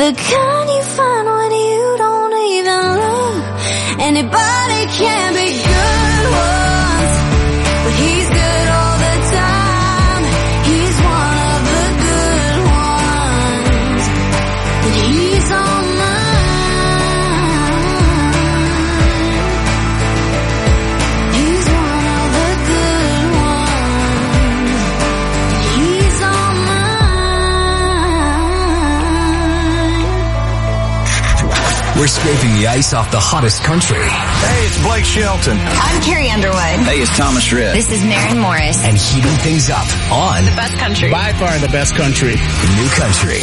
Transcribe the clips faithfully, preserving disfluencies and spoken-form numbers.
the kind you find when you don't even look. Anybody can be good once, but he's good all the time. He's one of the good ones, and he's all mine. He's one of the good ones, and he's all mine. We're scraping the ice off the hottest country. Hey, it's Blake Shelton. I'm Carrie Underwood. Hey, it's Thomas Rhett. This is Maren Morris. And heating things up on The Best Country. By far the best country. New Country.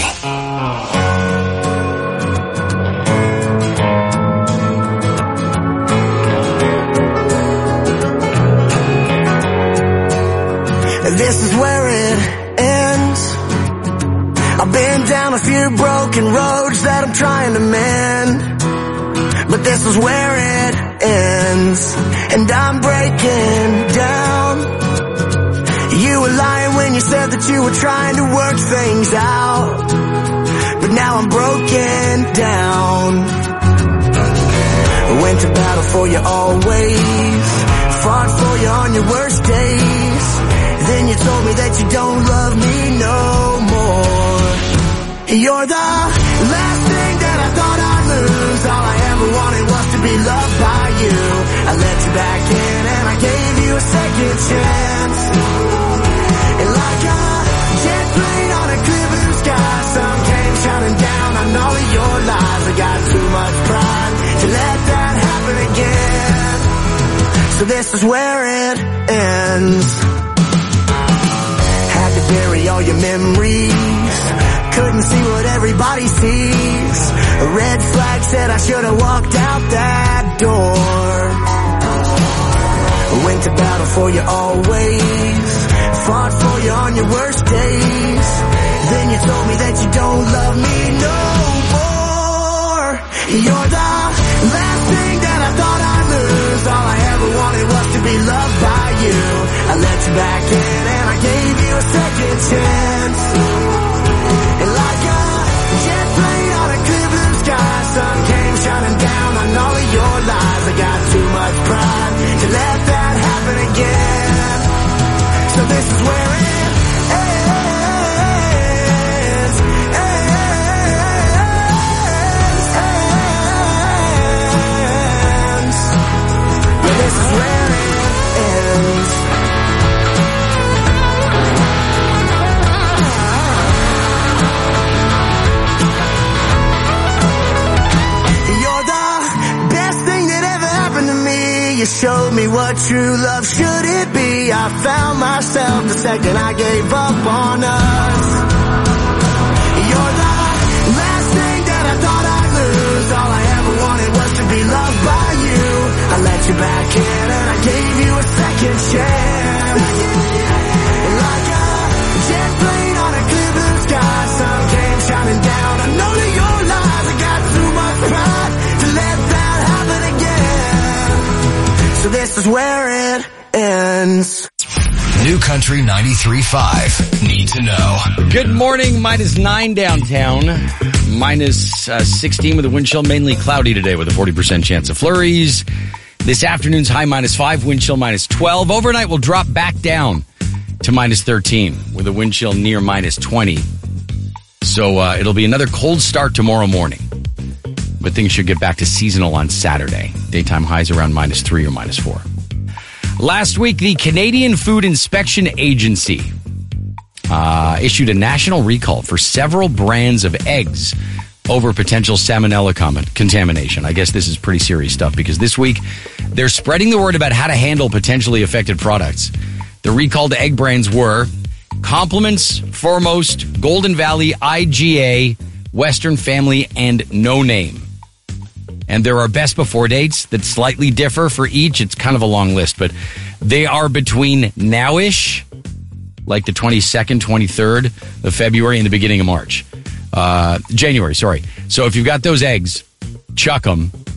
This is where it ends. I've been down a few broken roads that I'm trying to mend, but this is where it ends, and I'm breaking down. You were lying when you said that you were trying to work things out, but now I'm broken down. I went to battle for you always, fought for you on your worst days. Then you told me that you don't love me no more. You're the last thing that I thought I'd lose. All I ever wanted was to be loved by you. I let you back in and I gave you a second chance. And like a jet plane on a clear blue sky, sun came shining down on all of your lies. I got too much pride to let that happen again. So this is where it ends. Had to bury all your memories, couldn't see what everybody sees. A red flag said I should have walked out that door. I went to battle for you always, fought for you on your worst days. Then you told me that you don't love me no more. You're the last thing that I thought I'd lose. All I ever wanted was to be loved by you. I let you back in and I gave you a second chance. And like a jet plane on a clear blue sky, sun came shining down on all of your lies. I got too much pride to let that happen again. So this is where it ends, ends, ends. But this is where it ends. You showed me what true love should it be. I found myself the second I gave up on us. You're the last thing that I thought I'd lose. All I ever wanted was to be loved by you. I let you back in and I gave you a second chance. And like a jet plane on a clear blue sky, sun came shining down on all of your lies. I got too much pride to let that happen again. So this is where it ends. New Country ninety-three point five. Need to know. Good morning. Minus nine downtown. Minus uh, sixteen with a wind chill. Mainly cloudy today with a forty percent chance of flurries. This afternoon's high minus five. Wind chill minus twelve. Overnight will drop back down to minus thirteen with a wind chill near minus twenty. So uh, it'll be another cold start tomorrow morning. But things should get back to seasonal on Saturday. Daytime highs around minus three or minus four. Last week, the Canadian Food Inspection Agency uh, issued a national recall for several brands of eggs over potential salmonella com- contamination. I guess this is pretty serious stuff because this week they're spreading the word about how to handle potentially affected products. The recalled egg brands were Compliments, Foremost, Golden Valley, I G A, Western Family, and No Name. And there are best before dates that slightly differ for each. It's kind of a long list, but they are between nowish, like the twenty-second, twenty-third of February and the beginning of March. Uh, January, sorry. So if you've got those eggs, chuck them.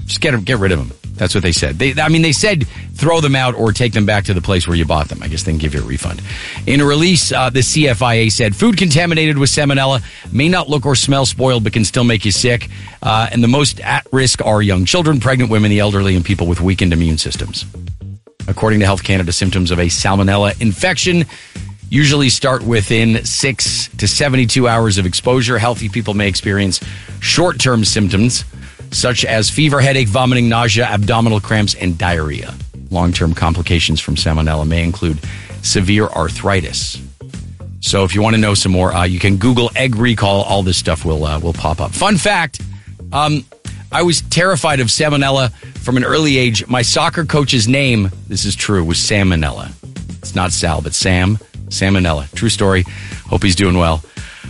Just get get rid of them. That's what they said. They, I mean, they said throw them out or take them back to the place where you bought them. I guess they can give you a refund. In a release, uh, the C F I A said food contaminated with salmonella may not look or smell spoiled, but can still make you sick. Uh, and the most at risk are young children, pregnant women, the elderly, and people with weakened immune systems. According to Health Canada, symptoms of a salmonella infection usually start within six to seventy-two hours of exposure. Healthy people may experience short-term symptoms such as fever, headache, vomiting, nausea, abdominal cramps, and diarrhea. Long-term complications from salmonella may include severe arthritis. So if you want to know some more, uh, you can Google egg recall. All this stuff will uh, will pop up. Fun fact, um, I was terrified of salmonella from an early age. My soccer coach's name, this is true, was Salmonella. It's not Sal, but Sam. Salmonella. True story. Hope he's doing well.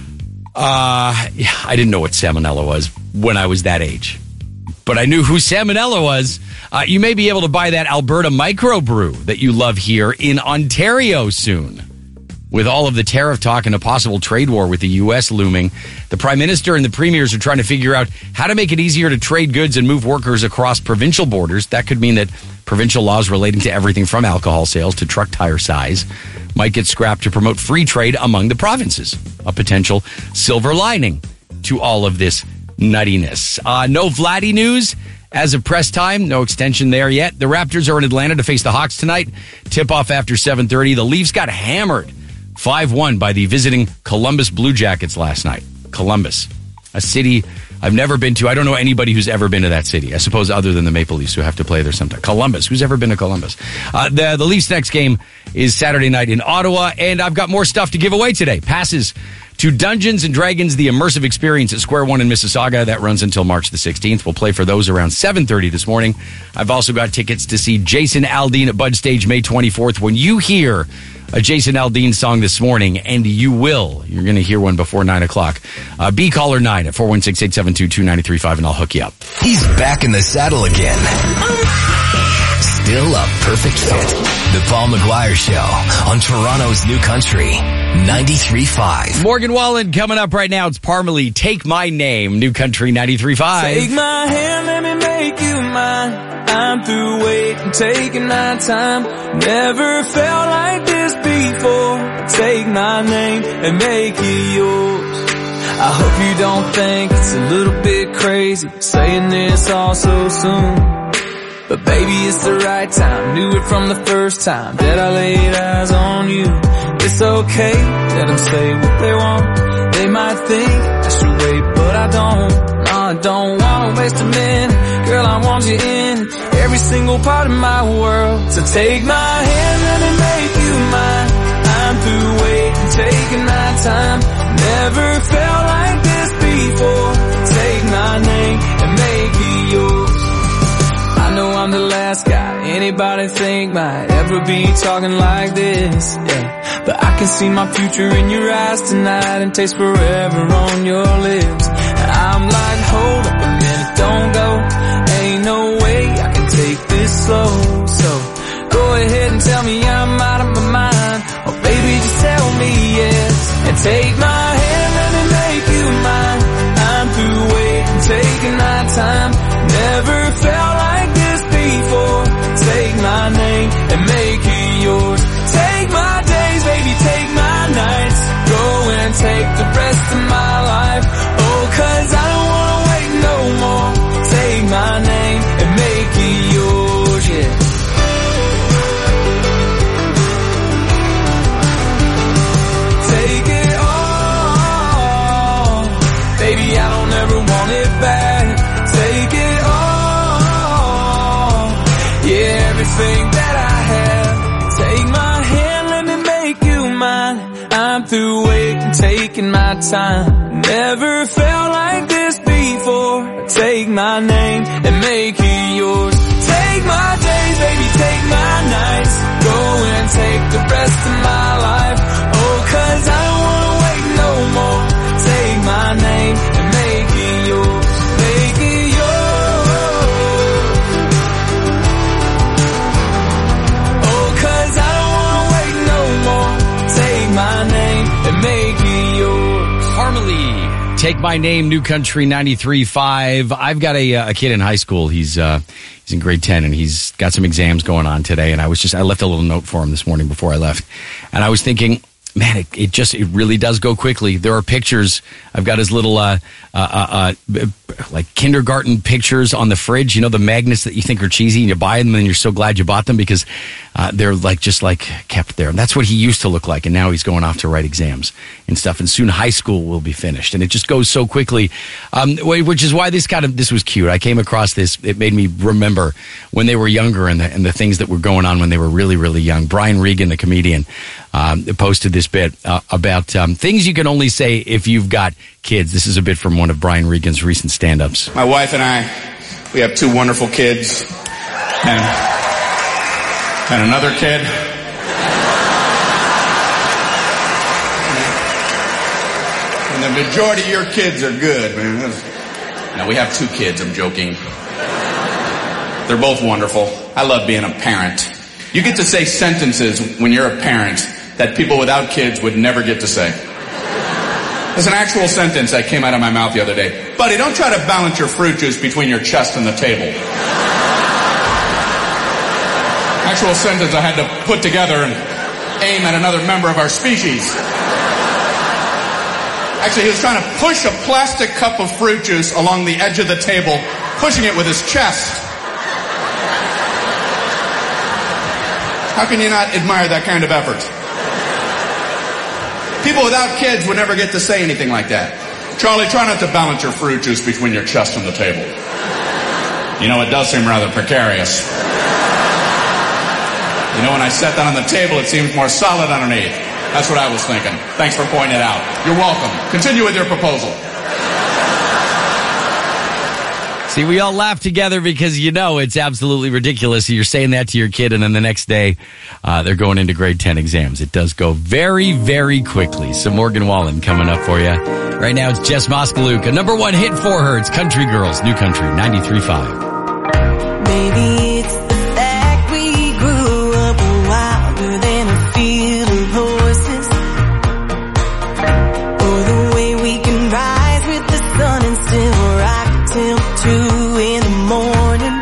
Uh, yeah, I didn't know what salmonella was when I was that age. But I knew who Salmonella was. Uh, you may be able to buy that Alberta microbrew that you love here in Ontario soon. With all of the tariff talk and a possible trade war with the U S looming, the Prime Minister and the Premiers are trying to figure out how to make it easier to trade goods and move workers across provincial borders. That could mean that provincial laws relating to everything from alcohol sales to truck tire size might get scrapped to promote free trade among the provinces. A potential silver lining to all of this nuttiness. Uh, no Vladdy news as of press time. No extension there yet. The Raptors are in Atlanta to face the Hawks tonight. Tip-off after seven thirty. The Leafs got hammered five one by the visiting Columbus Blue Jackets last night. Columbus, a city I've never been to. I don't know anybody who's ever been to that city. I suppose other than the Maple Leafs who have to play there sometime. Columbus. Who's ever been to Columbus? Uh, the, the Leafs' next game is Saturday night in Ottawa, and I've got more stuff to give away today. Passes to Dungeons and Dragons, the immersive experience at Square One in Mississauga. That runs until March the sixteenth. We'll play for those around seven thirty this morning. I've also got tickets to see Jason Aldean at Bud Stage May twenty-fourth. When you hear a Jason Aldean song this morning, and you will, you're going to hear one before nine o'clock. Uh, be caller nine at four one six, eight seven two, two nine three five, and I'll hook you up. He's back in the saddle again. Still a perfect fit. The Paul McGuire Show on Toronto's New Country, ninety-three point five. Morgan Wallen coming up right now. It's Parmalee, Take My Name, New Country ninety-three point five. Take my hand, let me make you mine. I'm through waiting, taking my time. Never felt like this before. Take my name and make it yours. I hope you don't think it's a little bit crazy saying this all so soon. But baby, it's the right time. Knew it from the first time that I laid eyes on you. It's okay, let them say what they want. They might think I should wait, but I don't. No, I don't want to waste a minute. Girl, I want you in every single part of my world. So take my hand, let me make you mine. I'm through waiting, taking my time. Never felt like this before. Take my name and make it yours. I know I'm the last guy anybody think might ever be talking like this, yeah. But I can see my future in your eyes tonight and taste forever on your lips. I'm like, hold up a minute, don't go. Ain't no way I can take this slow. So go ahead and tell me I'm out of my mind. Or baby, just tell me yes. And take my hand, let me make you mine. I'm through waiting, taking my time. Never felt like this before. Take my name and make it yours. Take my days, baby, take my nights. Go and take the rest of my life. Oh, cause I don't wanna wait no more. Take my name and make it yours, yeah. Take it all. Baby, I don't ever want it back. Take it all. Yeah, everything that I have. Take my hand, let me make you mine. I'm through waiting, taking my time. Never felt like this before. Take my name and make it yours. Take my days, baby, take my nights. Go and take the rest of my life. Oh, cause I don't wanna wait no more. Take my name and make it yours. Make it yours. Oh, cause I don't wanna wait no more. Take my name and make it yours. Parmalee, Take My Name, New Country ninety-three point five. I've got a, uh, a kid in high school. He's uh, he's in grade ten, and he's got some exams going on today. And I was just I left a little note for him this morning before I left, and I was thinking, man, it, it just it really does go quickly. There are pictures. I've got his little uh, uh, uh, like kindergarten pictures on the fridge. You know, the magnets that you think are cheesy, and you buy them, and you're so glad you bought them because uh, they're like just like kept there. And that's what he used to look like, and now he's going off to write exams and stuff. And soon high school will be finished, and it just goes so quickly. Um, which is why this kind of this was cute. I came across this. It made me remember when they were younger and the and the things that were going on when they were really really young. Brian Regan, the comedian, um, posted this bit uh, about um, things you can only say if you've got kids. This is a bit from one of Brian Regan's recent stand-ups. My wife and I, we have two wonderful kids, and, and another kid. And the majority of your kids are good, man. Now, we have two kids, I'm joking. They're both wonderful. I love being a parent. You get to say sentences when you're a parent that people without kids would never get to say. There's an actual sentence that came out of my mouth the other day. Buddy, don't try to balance your fruit juice between your chest and the table. Actual sentence I had to put together and aim at another member of our species. Actually, he was trying to push a plastic cup of fruit juice along the edge of the table, pushing it with his chest. How can you not admire that kind of effort? People without kids would never get to say anything like that. Charlie, try not to balance your fruit juice between your chest and the table. You know, it does seem rather precarious. You know, when I set that on the table, it seems more solid underneath. That's what I was thinking. Thanks for pointing it out. You're welcome. Continue with your proposal. See, we all laugh together because you know it's absolutely ridiculous. You're saying that to your kid, and then the next day uh, they're going into grade ten exams. It does go very, very quickly. So Morgan Wallen coming up for you. Right now it's Jess Moskaluka. Number one hit for her. It's Country Girls, New Country, ninety-three point five. Maybe it's the fact we grew up wilder than a field of horses. Or the way we can rise with the sun and still rock till two in the morning.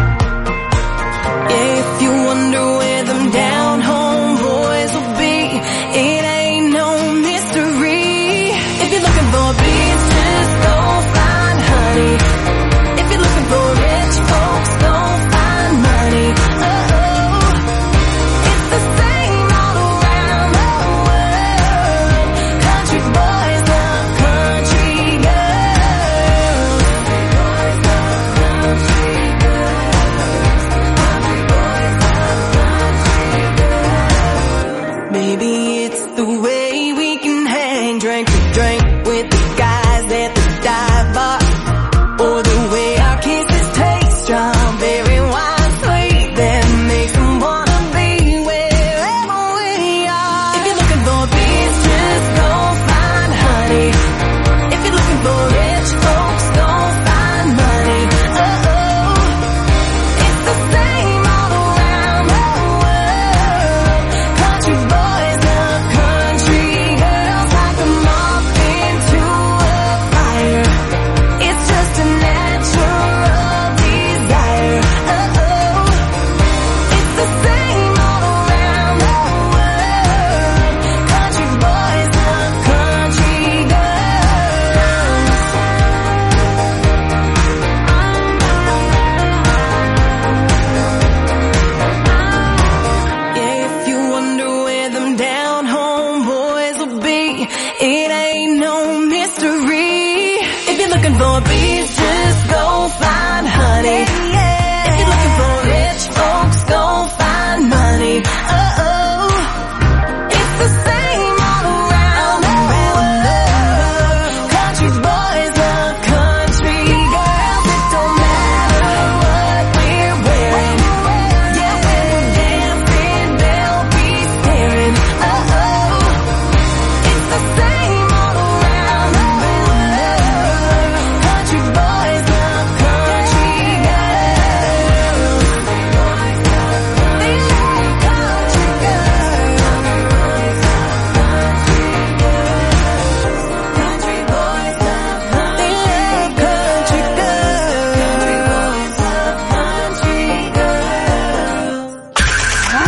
If you wonder where them down home boys will be, it ain't no mystery. If you're looking for beaches, go find honey. If you're looking for rich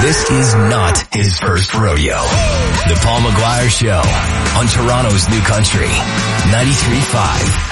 This is not his first rodeo. The Paul McGuire Show on Toronto's New Country, ninety-three point five.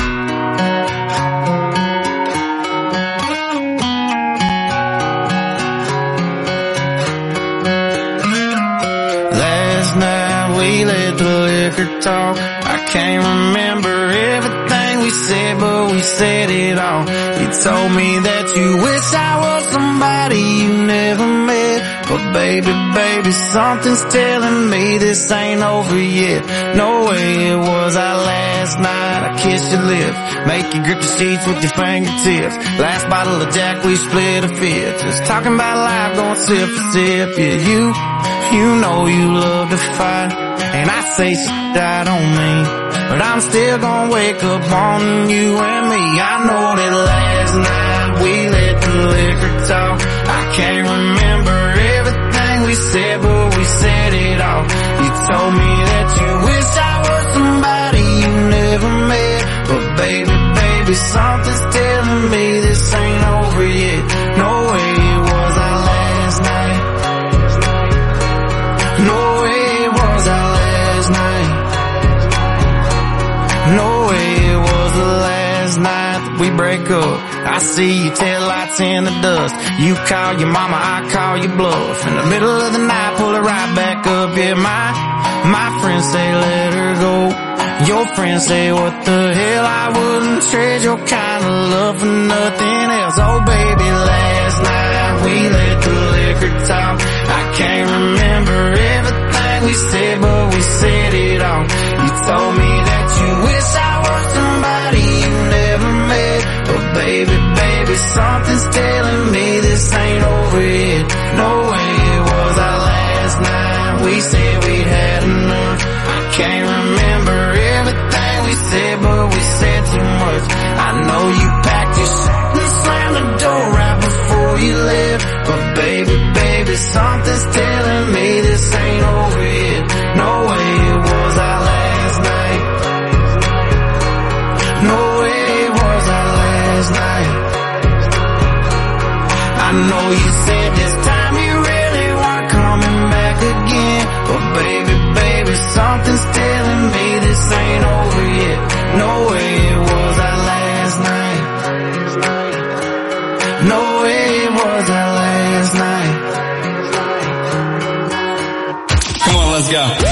We let the liquor talk. I can't remember everything we said, but we said it all. You told me that you wish I was somebody you never met. But baby, baby, something's telling me this ain't over yet. No way it was our last night. I kissed your lips, make you grip the sheets with your fingertips. Last bottle of Jack, we split a fifth. Just talking about life, going sip for sip. Yeah, you, you know you love to fight. And I say shit I don't mean, but I'm still gonna wake up on you and me. I know that last night we let the liquor talk. I can't remember everything we said, but we said it all. You told me that you wish I was somebody you never met. But baby, baby, something's telling me this ain't over yet. No way it was our last night. No way it was our last night. No way it was the last night that we break up. I see your taillights in the dust. You call your mama, I call your bluff. In the middle of the night, pull her right back up. Yeah, my, my friends say let her go. Your friends say what the hell, I wouldn't trade your kind of love for nothing else. Oh baby, last night we let the liquor talk. I can't remember everything we said, but we said it all. You told me that you wish I was somebody you never met. But baby, baby, something's telling me this ain't over yet. No way it was our last night. We said we'd had enough. I can't remember everything we said, but we said too much. I know you packed your shit and slammed the door right before you left. But baby, baby, something's telling me this ain't over yet. No way it was our last night. No way it was our last night. I know you said this time you really weren't coming back again. But baby, baby, something's telling me this ain't over yet. No way it was our last night. No way it was our last night. Come on, let's go.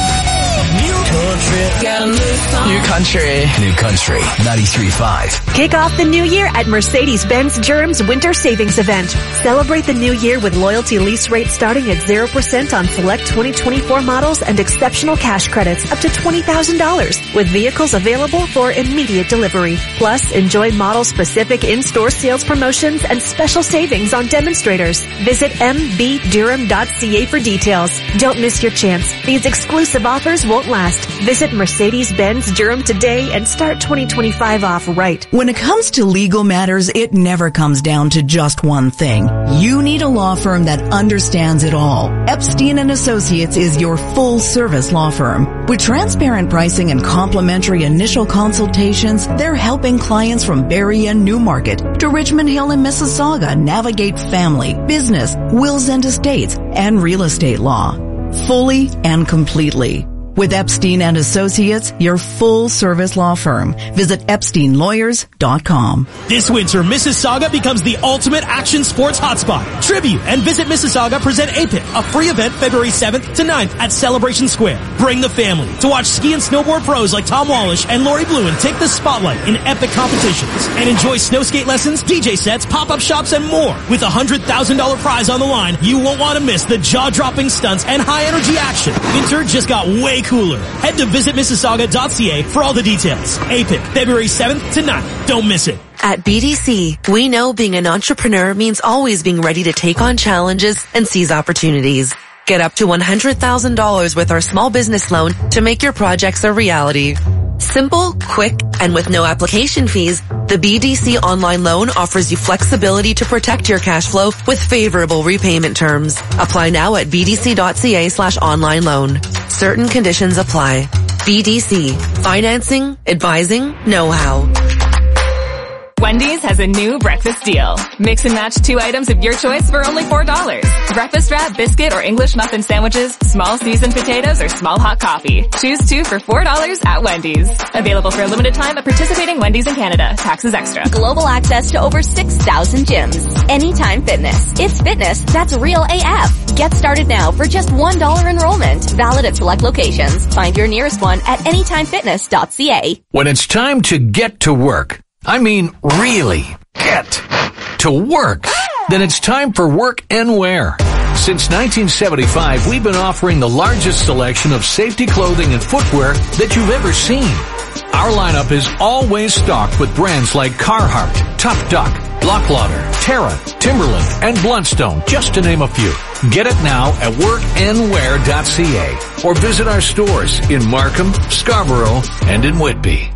Got a new song. New Country. New Country, ninety-three point five. Kick off the new year at Mercedes-Benz Durham's Winter Savings Event. Celebrate the new year with loyalty lease rates starting at zero percent on select twenty twenty-four models and exceptional cash credits up to twenty thousand dollars with vehicles available for immediate delivery. Plus, enjoy model-specific in-store sales promotions and special savings on demonstrators. Visit m b durham dot c a for details. Don't miss your chance. These exclusive offers won't last. Visit Mercedes-Benz Durham today and start twenty twenty-five off right. When it comes to legal matters, it never comes down to just one thing. You need a law firm that understands it all. Epstein and Associates is your full-service law firm. With transparent pricing and complimentary initial consultations, they're helping clients from Barrie and Newmarket to Richmond Hill and Mississauga navigate family, business, wills and estates, and real estate law. Fully and completely. With Epstein and Associates, your full-service law firm. Visit epstein lawyers dot com. This winter, Mississauga becomes the ultimate action sports hotspot. Tribute and Visit Mississauga present A P I T, a free event February seventh to ninth at Celebration Square. Bring the family to watch ski and snowboard pros like Tom Wallish and Lori Bluen take the spotlight in epic competitions. And enjoy snow skate lessons, D J sets, pop-up shops, and more. With a one hundred thousand dollars prize on the line, you won't want to miss the jaw-dropping stunts and high-energy action. Winter just got way cooler. Head to visit mississauga dot c a for all the details. A P I T, February seventh to ninth. Don't miss it. At B D C, we know being an entrepreneur means always being ready to take on challenges and seize opportunities. Get up to one hundred thousand dollars with our small business loan to make your projects a reality. Simple, quick, and with no application fees, the B D C online loan offers you flexibility to protect your cash flow with favorable repayment terms. Apply now at b d c dot c a slash online loan. Certain conditions apply. B D C. Financing, advising, know-how. Wendy's has a new breakfast deal. Mix and match two items of your choice for only four dollars. Breakfast wrap, biscuit, or English muffin sandwiches, small seasoned potatoes, or small hot coffee. Choose two for four dollars at Wendy's. Available for a limited time at participating Wendy's in Canada. Taxes extra. Global access to over six thousand gyms. Anytime Fitness. It's fitness that's real A F. Get started now for just one dollar enrollment. Valid at select locations. Find your nearest one at anytime fitness dot c a. When it's time to get to work, I mean really get to work, then it's time for Work and Wear. Since nineteen seventy-five, we've been offering the largest selection of safety clothing and footwear that you've ever seen. Our lineup is always stocked with brands like Carhartt, Tough Duck, Locklauder, Terra, Timberland, and Bluntstone, just to name a few. Get it now at work and wear dot c a or visit our stores in Markham, Scarborough, and in Whitby.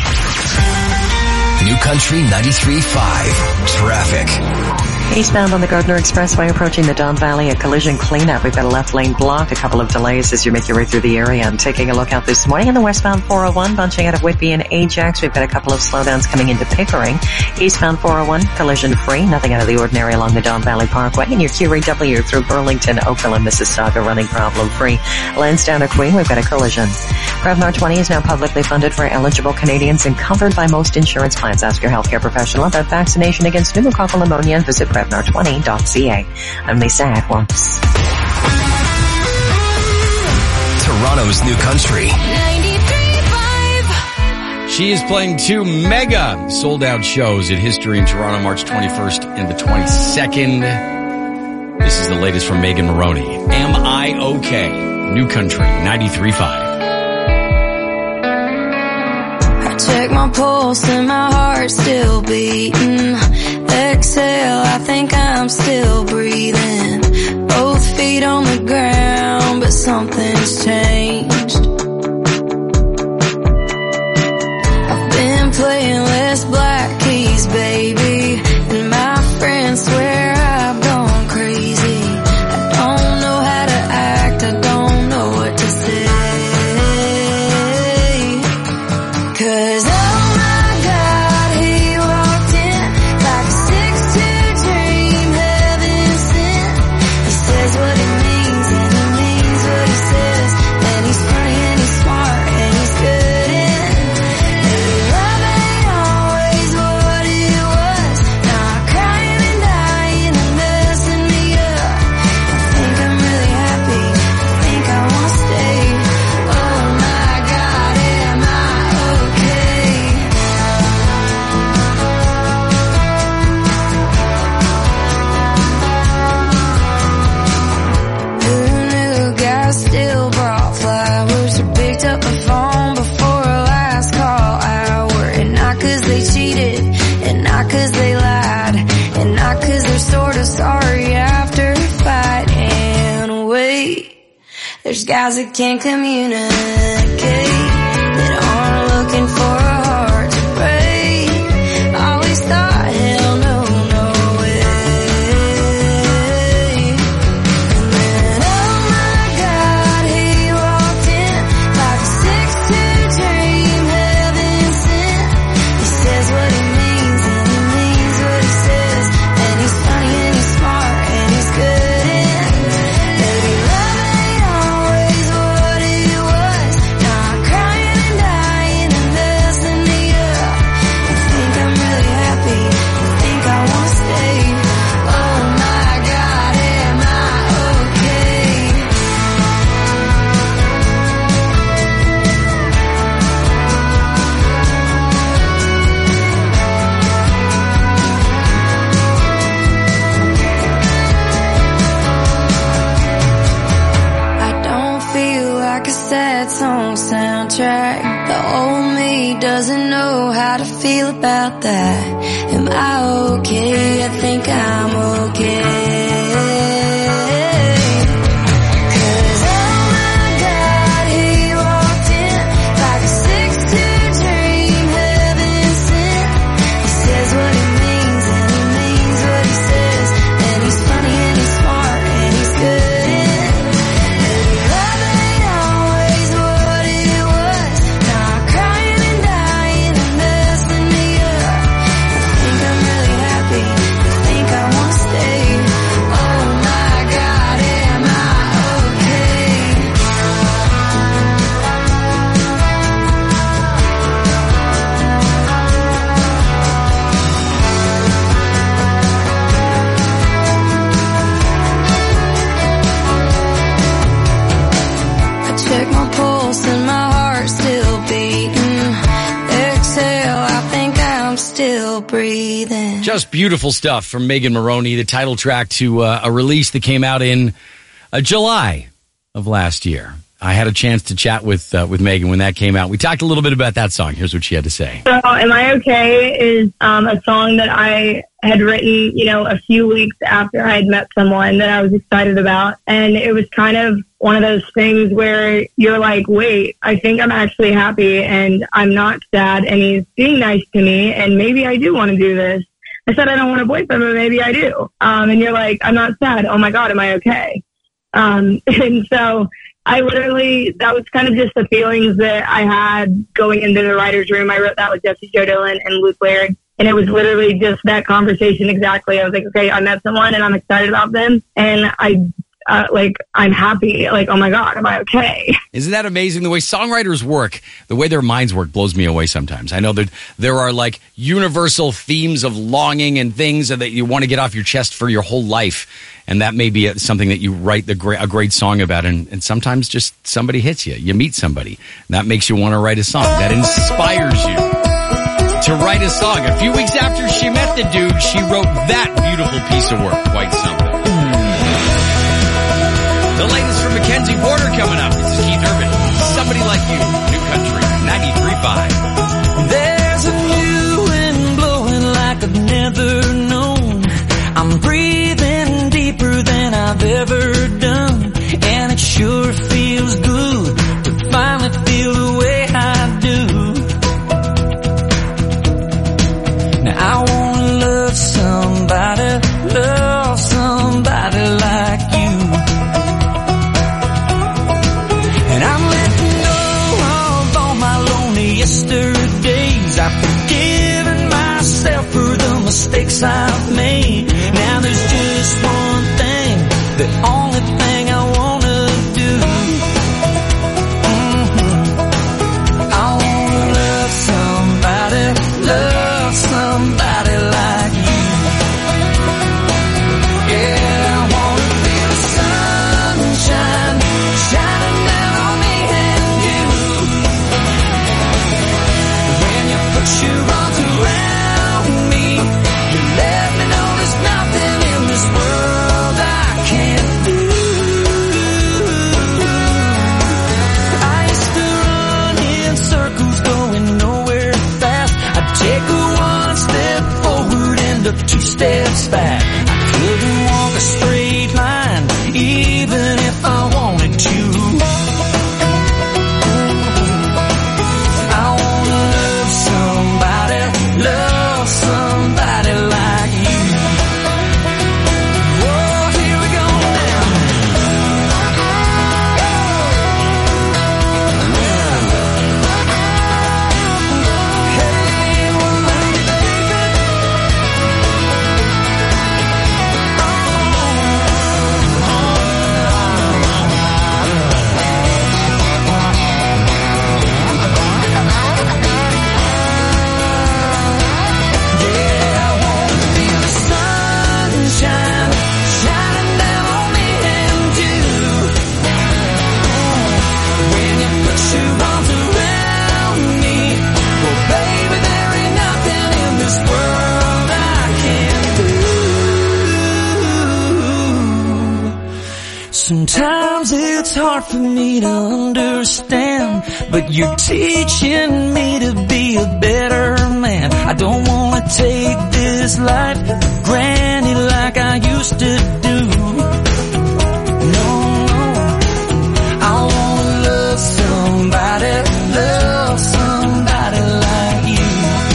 New Country ninety-three point five. Traffic. Eastbound on the Gardner Expressway approaching the Don Valley, a collision cleanup. We've got a left lane blocked, a couple of delays as you make your way through the area. I'm taking a look out this morning in the westbound four oh one, bunching out of Whitby and Ajax. We've got a couple of slowdowns coming into Pickering. Eastbound four oh one, collision free, nothing out of the ordinary along the Don Valley Parkway. And your Q E W through Burlington, Oakville, and Mississauga running problem free. Lansdowne to Queen, we've got a collision. Prevnar twenty is now publicly funded for eligible Canadians and covered by most insurance plans. Ask your healthcare professional about vaccination against pneumococcal pneumonia and visit prevnar twenty dot c a. I'm Lisa Atwams. Toronto's New Country. She is playing two mega sold-out shows at History in Toronto, March twenty-first and the twenty-second. This is the latest from Megan Maroney. Am I Okay? New Country, ninety-three point five. Check my pulse and my heart's still beating. Exhale, I think I'm still breathing. Both feet on the ground, but something's changed. I've been playing less black keys, baby, and my friends swear I've gone crazy. I don't know how to act, I don't know what to say. 'Cause oh my God, he walked in like a six two dream, heaven sent. He says what he means and he means what he says. And he's funny and he's smart and he's good in. Maybe love ain't always what it was. Now I'm crying and dying and messing me up. I think I'm really happy, I think I wanna stay. Oh my God, am I okay? Who knew guys still brought flowers or picked up the phone before a last call hour? And not 'cause they cheated, and not 'cause they lied, and not 'cause they're sorta sorry after a fight. And wait, there's guys that can't communicate, that aren't looking for a heart to break. Always thought, hell no, no way. And then, oh my God, he walked in like a six two dream, heaven sent. He says what he means and he means what he says. And he's funny and he's smart and he's good in. Maybe love ain't always what it was. Now I'm crying and dying and messing me up. I think I'm really happy, I think I wanna stay. Oh my God, am I okay? I don't feel like a sad song soundtrack. The old me doesn't know how to feel about that. Am I okay? I think I'm okay. 'Cause oh my God, he walked in like a six two dream, heaven sent. He says what he means and he means what he says. And he's funny and he's smart and he's good in. Maybe love ain't always what it was. Now I'm crying and dying and messing me up. I think still breathing. Just beautiful stuff from Megan Moroney, the title track to uh, a release that came out in uh, July of last year. I had a chance to chat with uh, with Megan when that came out. We talked a little bit about that song. Here's what she had to say. So, Am I Okay is um, a song that I had written, you know, a few weeks after I had met someone that I was excited about. And it was kind of one of those things where you're like, wait, I think I'm actually happy and I'm not sad and he's being nice to me and maybe I do want to do this. I said I don't want a boyfriend, but maybe I do. Um, and you're like, I'm not sad. Oh, my God, am I okay? Um, and so I literally, that was kind of just the feelings that I had going into the writer's room. I wrote that with Jesse Joe Dillon and Luke Laird. And it was literally just that conversation exactly. I was like, okay, I met someone and I'm excited about them. And I, uh, like, I'm happy. Like, oh my God, am I okay? Isn't that amazing? The way songwriters work, the way their minds work blows me away sometimes. I know that there are like universal themes of longing and things that you want to get off your chest for your whole life. And that may be something that you write the great, a great song about. And, and sometimes just somebody hits you. You meet somebody. And that makes you want to write a song. That inspires you to write a song. A few weeks after she met the dude, she wrote that beautiful piece of work. Quite something. The latest from Mackenzie Porter coming up. This is Keith Urban. Somebody Like You. New Country. ninety-three point five. There's a new wind blowing like I've never known. I'm breathing deeper than I've ever done. And it sure feels good to finally feel the way I do. I wanna love somebody, love somebody like you. And I'm letting go of all my lonely yesterdays. I've forgiven myself for the mistakes I've made. Now there's just one thing, the only thing I wanna do. Mm-hmm. I wanna love somebody, love somebody like you. Yeah, I wanna feel the sunshine shining down on me and you. When you put your arms around me, you let me know there's nothing in this world I can't do. I used to run in circles going nowhere fast. I'd take a one step forward and up two steps back. I couldn't walk a straight line even if I wanted to. I wanna love somebody, love somebody like you. Oh, here we go now. Hey, woman, yeah, I wanna feel the sunshine shining down on me and you. When you put your arms around me, well, baby, there ain't nothing in this world I can't do. Sometimes it's hard for me to understand, but you're teaching me to be a better man. I don't wanna take this life for granted like I used to do. No, no, I wanna love somebody, love somebody like you.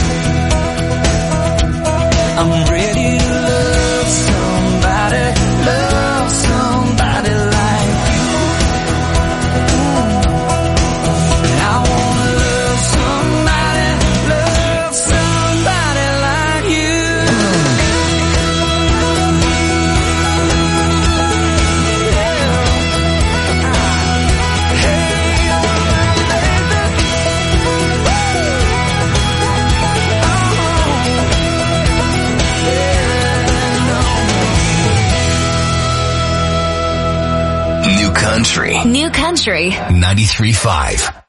I'm ready to love somebody, love somebody like you. And I wanna love somebody, love somebody like you. New Country. New Country. ninety-three point five.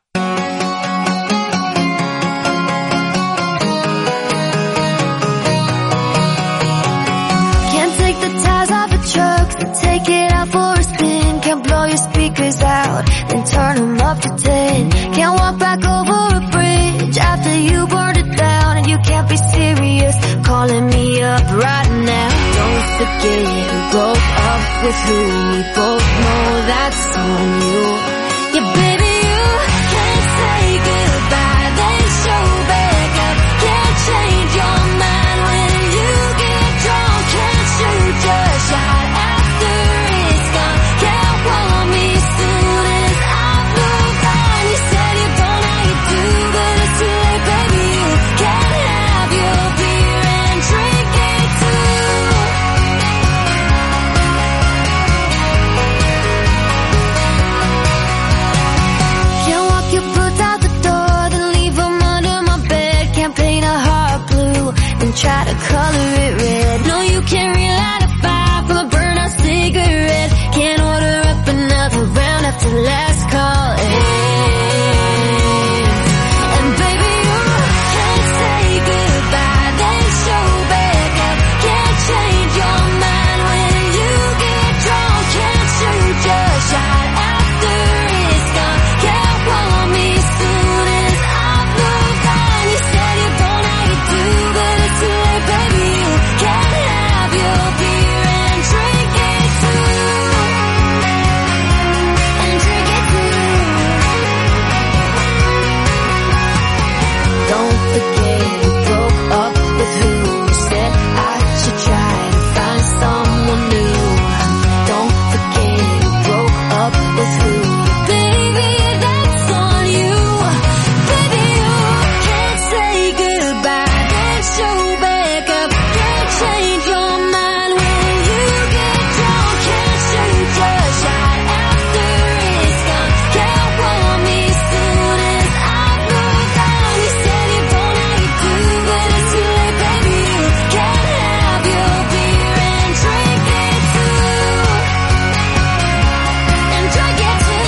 that's on you. Yeah, baby, you can't say goodbye, then show back up. Can't change your mind when you get drunk. Can't shoot your shot after it's gone. Can't want me soon as I've moved on. You said you don't know you do, but it's too late, baby. You can't have your beer and drink it too. Can't walk your boots out the door, then leave them under my bed. Can't paint a heart blue, then try to color it red. No, you can't relight a fire from a burnt out cigarette. Can't order up another round after last call. And baby, you can't say goodbye, then show back up. Can't change your mind when you get drunk. Can't shoot your shot after it's gone. Can't want me soon as I've moved on. You said you don't know you do, but it's too late, baby. You can't have your beer and drink it too. And drink it too. Don't forget you broke up with who said I should try to find someone new. Don't forget you broke up with who. Baby, that's on you. Baby, you can't say goodbye, then show back up. Can't change your mind when you get drunk. Can't shoot your shot after it's gone. Can't want me soon as I've moved on. You said you don't know you do, but it's too late, baby. You can't have your beer and drink it too. And drink it too.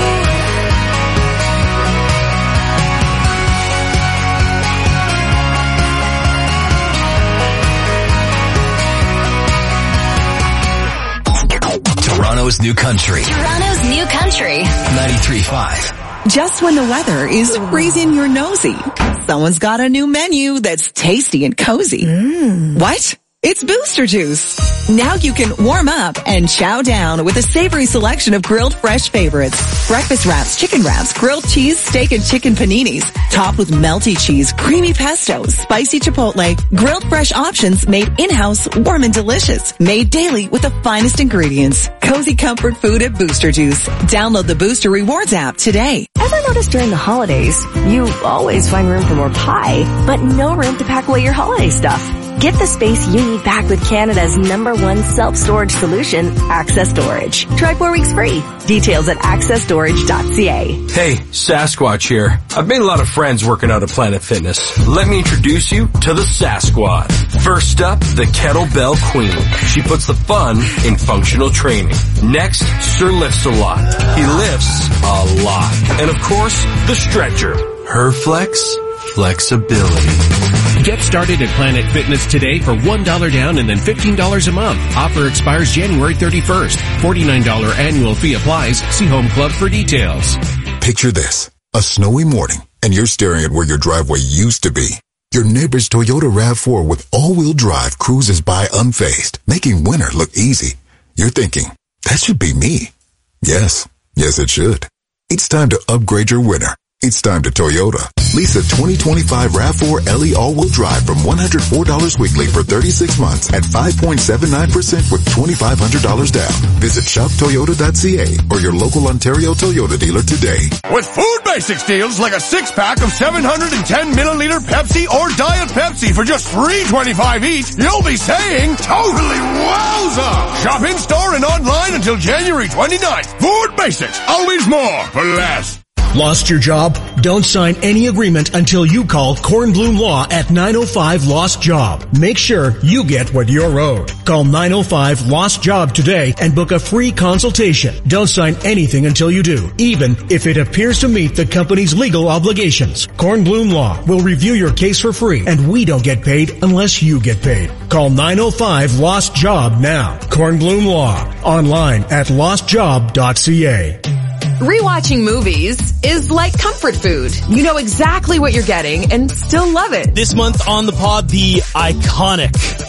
Toronto's new country. Toronto's new country. ninety-three point five. Just when the weather is raising your nosy, someone's got a new menu that's tasty and cozy. What? It's Booster Juice. Now you can warm up and chow down with a savory selection of grilled fresh favorites. Breakfast wraps, chicken wraps, grilled cheese, steak and chicken paninis, topped with melty cheese, creamy pesto, spicy chipotle, grilled fresh options made in-house, warm and delicious, made daily with the finest ingredients. Cozy comfort food at Booster Juice. Download the Booster Rewards app today. Ever notice during the holidays, you always find room for more pie, but no room to pack away your holiday stuff? Get the space you need back with Canada's number one self-storage solution, Access Storage. Try four weeks free. Details at access storage dot c a. Hey, Sasquatch here. I've made a lot of friends working out at Planet Fitness. Let me introduce you to the Sasquad. First up, the Kettlebell Queen. She puts the fun in functional training. Next, Sir Lifts a Lot. He lifts a lot. And of course, the Stretcher. Her flex, flexibility. Get started at Planet Fitness today for one dollar down and then fifteen dollars a month. Offer expires January thirty-first. forty-nine dollars annual fee applies. See Home Club for details. Picture this. A snowy morning, and you're staring at where your driveway used to be. Your neighbor's Toyota RAV four with all-wheel drive cruises by unfazed, making winter look easy. You're thinking, that should be me. Yes, yes it should. It's time to upgrade your winter. It's time to Toyota. Lease a twenty twenty-five RAV four L E all-wheel drive from one hundred four dollars weekly for thirty-six months at five point seven nine percent with twenty-five hundred dollars down. Visit shop toyota dot c a or your local Ontario Toyota dealer today. With Food Basics deals like a six-pack of seven hundred ten milliliter Pepsi or Diet Pepsi for just three twenty-five each, you'll be saying, totally wowza! Shop in-store and online until January twenty-ninth. Food Basics, always more for less. Lost your job? Don't sign any agreement until you call Kornblum Law at nine oh five Lost Job. Make sure you get what you're owed. Call nine oh five Lost Job today and book a free consultation. Don't sign anything until you do, even if it appears to meet the company's legal obligations. Kornblum Law will review your case for free, and we don't get paid unless you get paid. Call nine oh five Lost Job now. Kornblum Law. Online at lost job dot c a. Rewatching movies is like comfort food. You know exactly what you're getting and still love it. This month on the pod, the iconic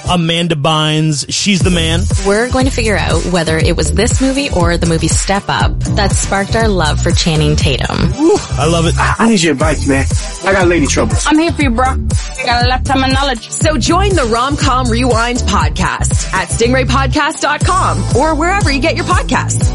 Amanda Bynes, She's the Man. We're going to figure out whether it was this movie or the movie Step Up that sparked our love for Channing Tatum. Woo, I love it. I need your advice, man. I got lady trouble. I'm here for you, bro. I got a lifetime of knowledge. So join the Rom-Com Rewind podcast at stingray podcast dot com or wherever you get your podcasts.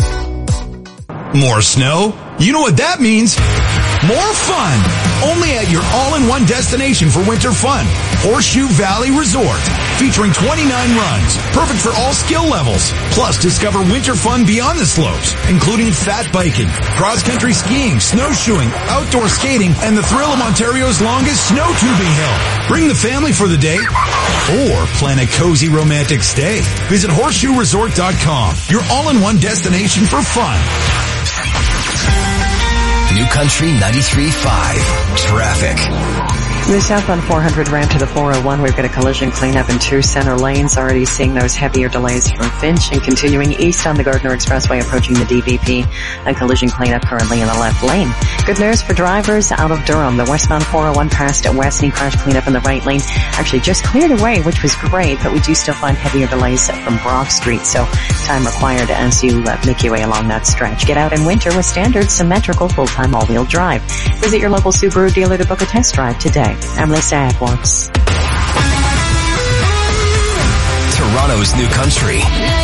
More snow? You know what that means. More fun. Only at your all-in-one destination for winter fun. Horseshoe Valley Resort. Featuring twenty-nine runs. Perfect for all skill levels. Plus, discover winter fun beyond the slopes, including fat biking, cross-country skiing, snowshoeing, outdoor skating, and the thrill of Ontario's longest snow tubing hill. Bring the family for the day or plan a cozy romantic stay. Visit horseshoe resort dot com. Your all-in-one destination for fun. New Country ninety-three point five. Traffic. The southbound four hundred ramp to the four oh one, we've got a collision cleanup in two center lanes. Already seeing those heavier delays from Finch, and continuing east on the Gardner Expressway approaching the D V P. A collision cleanup currently in the left lane. Good news for drivers out of Durham. The westbound four oh one past at Westney crash cleanup in the right lane actually just cleared away, which was great, but we do still find heavier delays from Brock Street, so time required as you uh, make your way along that stretch. Get out in winter with standard symmetrical full-time all-wheel drive. Visit your local Subaru dealer to book a test drive today. I'm Lisa Edwards. Toronto's New Country.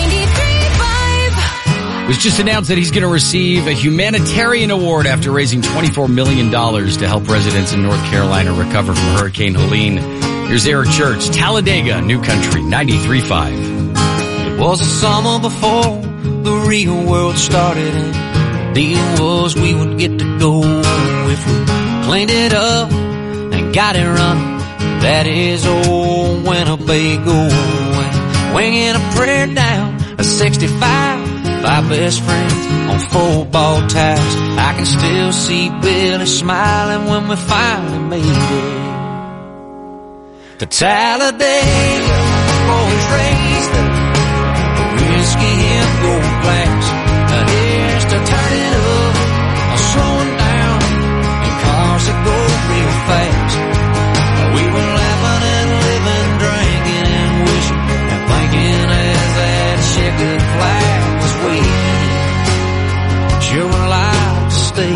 It was just announced that he's going to receive a humanitarian award after raising twenty-four million dollars to help residents in North Carolina recover from Hurricane Helene. Here's Eric Church, Talladega, New Country, ninety-three point five. It was the summer before the real world started, and the deal was we would get to go if we cleaned it up and got it running. That is old Winnebago, and winging a prayer down a sixty-five. Five best friends on football ties. I can still see Billy smiling when we finally made it to Talladega. Boys raised the whiskey in gold glass. Now here's to turn it up, or slowing down in cars that go real fast. We were laughing and living, drinking and wishing and thinking as that checkered flag was waving. Sure alive to stay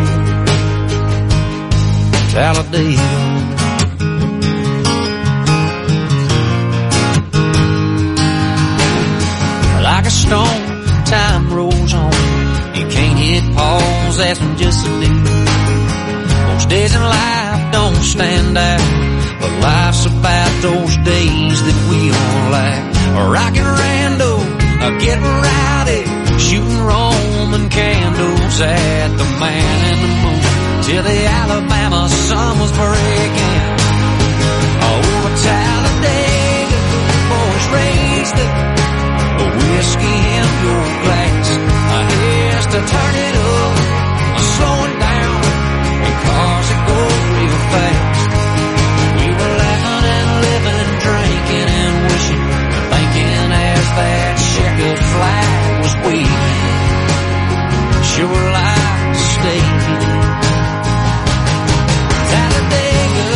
Talladega. Like a stone, time rolls on. You can't hit pause, that's when just a deal. Most days in life don't stand out, but life's about those days that we all like. Rockin' Rando, getting rowdy, shooting Roman candles at the Man in the Moon, till the Alabama sun was breaking. Over Talladega, boys raised up a whiskey in your glass. Here's to turn it up, slowing down in cars that go real fast. We were laughing and living, drinking and wishing, thinking as that checkered flag was waving. Sure like to stay Talladega.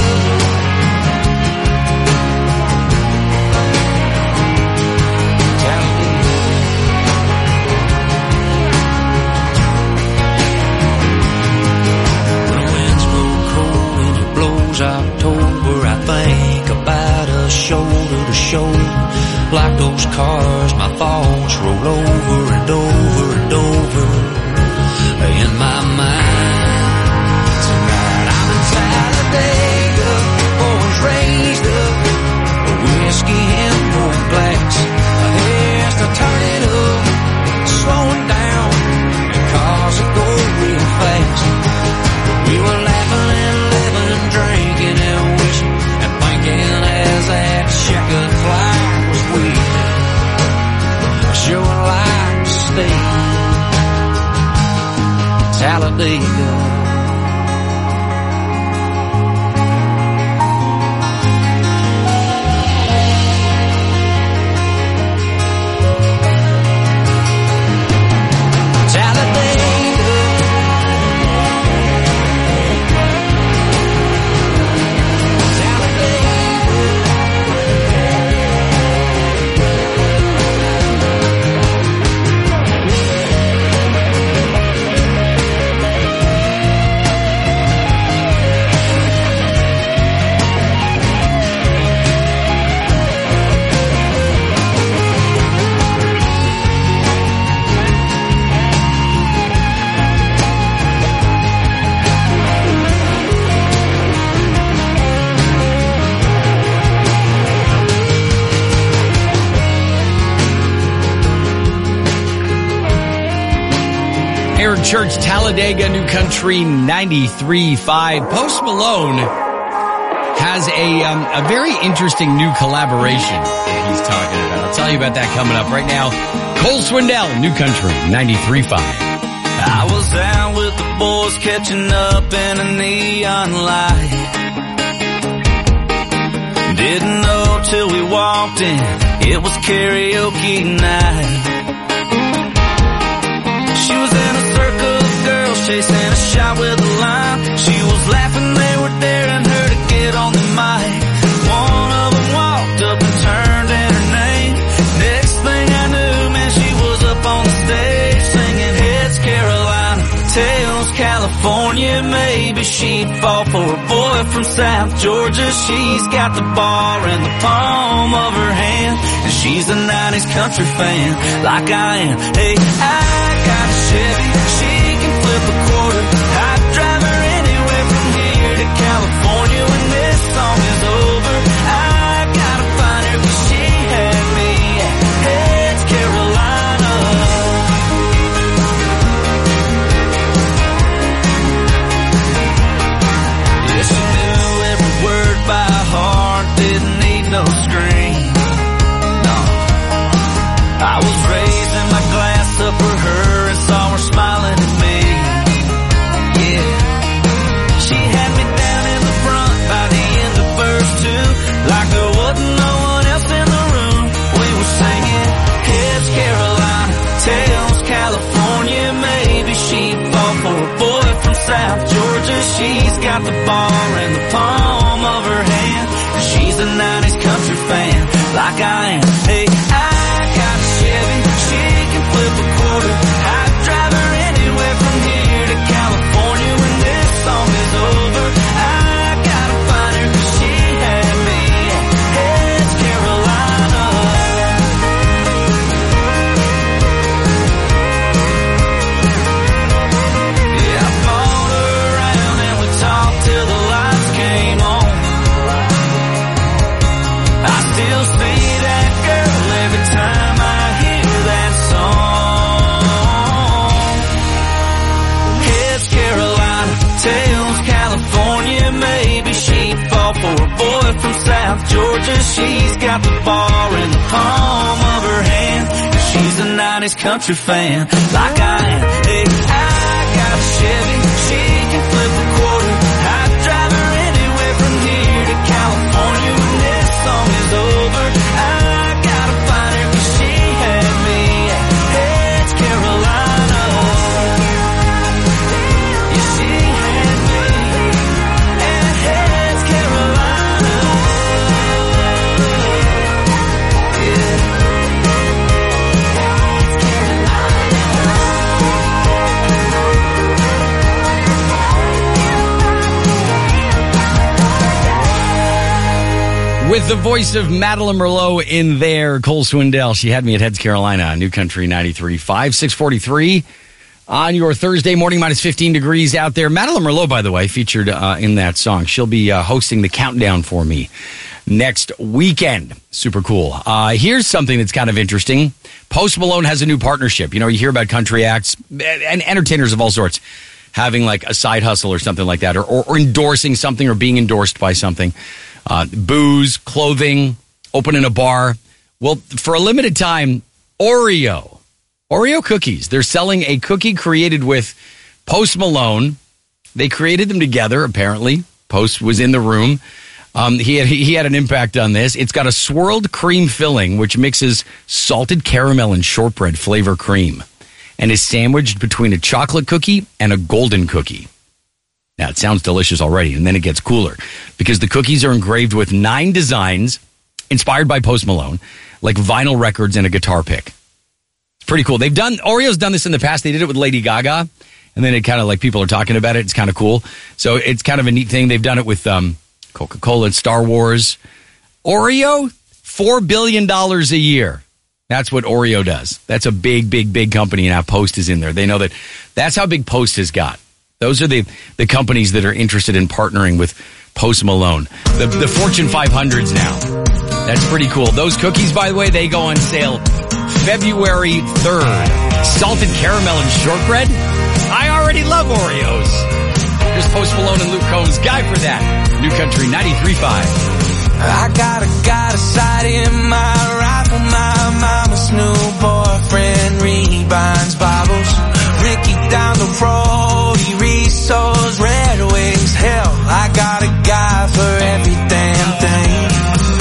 October, I think about us shoulder to shoulder. Like those cars, my thoughts roll over and over and over in my mind. Tonight I'm in Talladega, boys raised up a whiskey in gold glass. Here's to turn it up, slowing down in cars that go real fast. We were laughing and living, drinking and wishing and thinking as that checkered flag was waving. Sure like to stay Talladega. Eric Church, Talladega, New Country ninety-three point five. Post Malone has a um, a very interesting new collaboration that he's talking about. I'll tell you about that coming up right now. Cole Swindell, New Country ninety-three point five. I was out with the boys catching up in a neon light. Didn't know till we walked in, it was karaoke night. She was in a circle of girls chasing a shot with a line. She was laughing, they were daring her to get on the mic. One of them walked up and turned in her name. Next thing I knew, man, she was up on the stage singing Heads Carolina, Tails California. Maybe she'd fall for a boy from South Georgia. She's got the bar in the palm of her hand, and she's a nineties country fan like I am. Hey, I got a Chevy, she can flip a quarter. I'd drive her anywhere from here to California when this song is over. I gotta find her 'cause she had me at Heads Carolina. Yeah, she knew every word by heart, didn't need no screen. No, I was raising my glass up for her and saw her smiling at me. Yeah, she had me down in the front by the end of verse two, like there wasn't no one else in the room. We were singing Heads Carolina, Tails California. Maybe she'd fall for a boy from South Georgia. She's got the bar in the palm of her hand, and she's a nineties country fan like I am. Hey, I got a Chevy, she can flip a quarter. I'd drive her anywhere from here to California when this song is over. I gotta find her 'cause she had me at Heads Carolina. Yeah, I followed her around and we talked till the lights came on. I still see that girl every time I hear that song. Heads Carolina, Tails California. Maybe she'd fall for a boy from South Georgia. She's got the bar in the palm of her hand, and she's a nineties country fan like I am. Hey, I got a Chevy, she can flip a quarter. I'd drive her anywhere from here to California when this song is over. I gotta find her 'cause she had me at Heads Carolina. Yeah, she had me at Heads Carolina. With the voice of Madeline Merlot in there, Cole Swindell. She had me at Heads Carolina, New Country ninety-three point five, six forty-three on your Thursday morning, minus fifteen degrees out there. Madeline Merlot, by the way, featured uh, in that song. She'll be uh, hosting the countdown for me next weekend. Super cool. Uh, here's something that's kind of interesting. Post Malone has a new partnership. You know, you hear about country acts and entertainers of all sorts having like a side hustle or something like that, or, or, or endorsing something or being endorsed by something. Uh, booze, clothing, opening a bar. Well, for a limited time, Oreo, Oreo cookies. They're selling a cookie created with Post Malone. They created them together, apparently. Post was in the room. Um, he had, he had an impact on this. It's got a swirled cream filling, which mixes salted caramel and shortbread flavor cream, and is sandwiched between a chocolate cookie and a golden cookie. Now, it sounds delicious already, and then it gets cooler because the cookies are engraved with nine designs inspired by Post Malone, like vinyl records and a guitar pick. It's pretty cool. They've done, Oreo's done this in the past. They did it with Lady Gaga, and then it kind of like people are talking about it. It's kind of cool. So it's kind of a neat thing. They've done it with um, Coca-Cola and Star Wars. Oreo, four billion dollars a year. That's what Oreo does. That's a big, big, big company, and now Post is in there. They know that that's how big Post has got. Those are the, the companies that are interested in partnering with Post Malone. The, the Fortune five hundreds now. That's pretty cool. Those cookies, by the way, they go on sale February third. Salted caramel and shortbread. I already love Oreos. Here's Post Malone and Luke Combs. Guy for that. New Country ninety-three point five. I got a, got a sight in my rifle. My mama's new boyfriend rebinds Bibles. Ricky down the road, he restores Red Wings. Hell, I got a guy for every damn thing. Oh,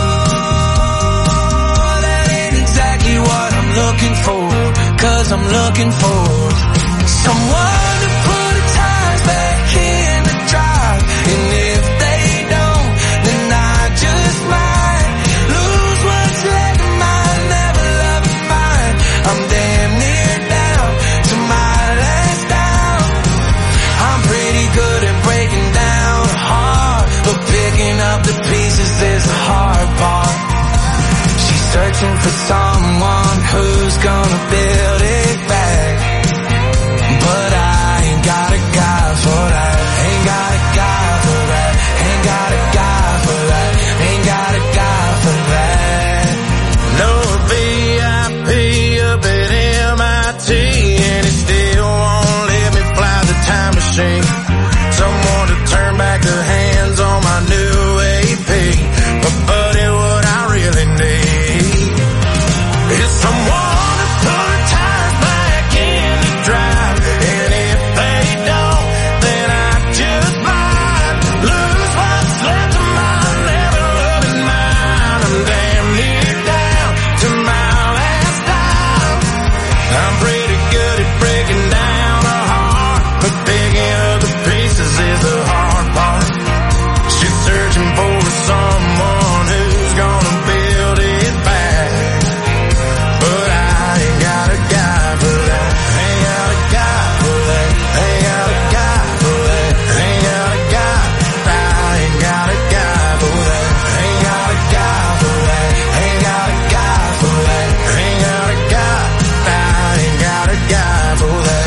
that ain't exactly what I'm looking for. Cause I'm looking for someone to put the tires back in the drive. And if they don't, then I just might lose what's left of mine. Never love of mine. I'm damn near down to my last down. I'm pretty good at breaking down a heart, but picking up the pieces is the hard part. She's searching for someone who's gonna build it back, but I ain't got a guy for that. Ain't got a guy for that. Ain't got a guy for that. Ain't got a guy for that. No V I P up at M I T, and it still won't let me fly the time machine. Someone to turn back the hands on my new A P. But buddy, what I really need is someone to put the tires back in the drive. And if they don't, then I just might lose what's left of my never loving mine. I'm damn near down to my last dime. I'm pretty good at breaking down a heart, but picking up the pieces is the hard part. She's searching for someone who's gonna build it back, but I ain't got a guy for that. Ain't got a guy for that. Ain't got a guy for that. Ain't got a guy. I ain't got a guy for that. Ain't got a guy for that. Ain't got a guy for that. Ain't got a guy. I ain't got a guy for that.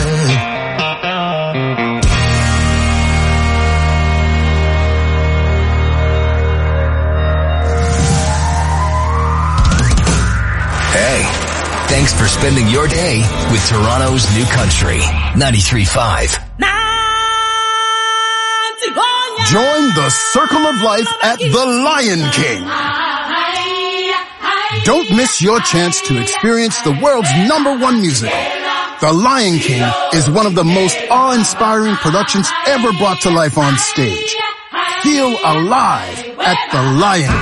Hey, thanks for spending your day with Toronto's New Country ninety-three point five. Join the circle of life at the Lion King. Don't miss your chance to experience the world's number one musical. The Lion King is one of the most awe-inspiring productions ever brought to life on stage. Feel alive at the Lion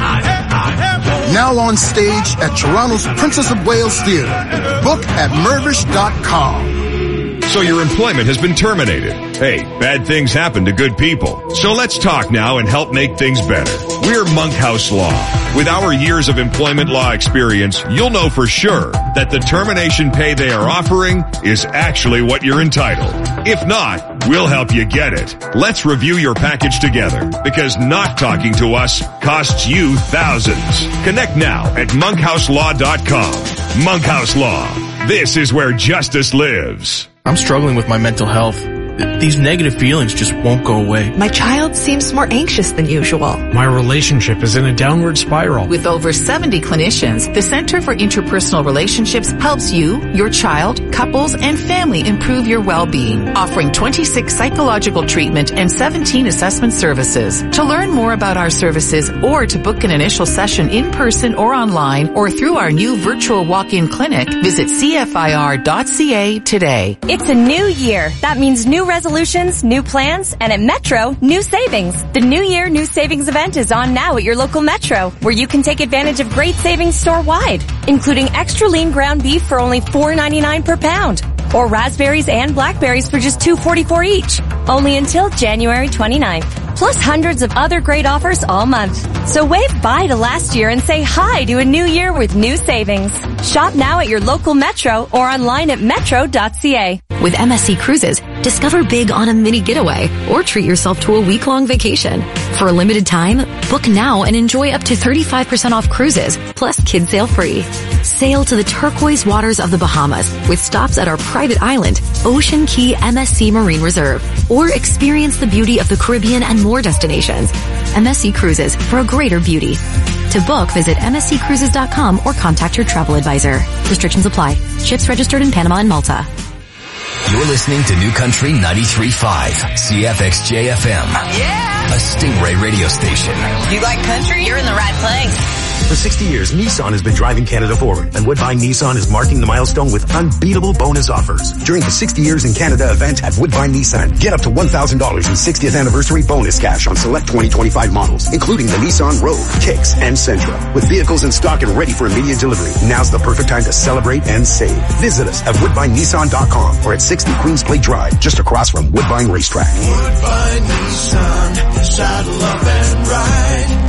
King. Now on stage at Toronto's Princess of Wales Theatre. Book at mervish dot com. So your employment has been terminated. Hey, bad things happen to good people. So let's talk now and help make things better. We're Monkhouse Law. With our years of employment law experience, you'll know for sure that the termination pay they are offering is actually what you're entitled. If not, we'll help you get it. Let's review your package together, because not talking to us costs you thousands. Connect now at monkhouse law dot com. Monkhouse Law. This is where justice lives. I'm struggling with my mental health. These negative feelings just won't go away. My child seems more anxious than usual. My relationship is in a downward spiral. With over seventy clinicians, the Center for Interpersonal Relationships helps you, your child, couples, and family improve your well-being, offering twenty-six psychological treatment and seventeen assessment services. To learn more about our services or to book an initial session in person or online or through our new virtual walk-in clinic, visit c f i r dot c a today. It's a new year. That means new resolutions, new plans, and at Metro, new savings. The New Year New Savings event is on now at your local Metro, where you can take advantage of great savings store-wide, including extra lean ground beef for only four ninety-nine per pound, or raspberries and blackberries for just two forty-four each. Only until January twenty-ninth. Plus hundreds of other great offers all month. So wave bye to last year and say hi to a new year with new savings. Shop now at your local Metro or online at metro dot c a. With M S C Cruises, discover big on a mini getaway or treat yourself to a week-long vacation. For a limited time, book now and enjoy up to thirty-five percent off cruises, plus kids sail free. Sail to the turquoise waters of the Bahamas with stops at our private island, Ocean Key M S C Marine Reserve, or experience the beauty of the Caribbean and more destinations. M S C Cruises, for a greater beauty. To book, visit m s c cruises dot com or contact your travel advisor. Restrictions apply. Ships registered in Panama and Malta. You're listening to New Country ninety-three point five, C F X J F M. Yeah. A Stingray radio station. You like country? You're in the right place. For sixty years, Nissan has been driving Canada forward, and Woodbine Nissan is marking the milestone with unbeatable bonus offers. During the sixty years in Canada event at Woodbine Nissan, get up to one thousand dollars in sixtieth anniversary bonus cash on select twenty twenty-five models, including the Nissan Rogue, Kicks, and Sentra. With vehicles in stock and ready for immediate delivery, now's the perfect time to celebrate and save. Visit us at woodbine nissan dot com or at sixty Queens Plate Drive, just across from Woodbine Racetrack. Woodbine Nissan, saddle up and ride.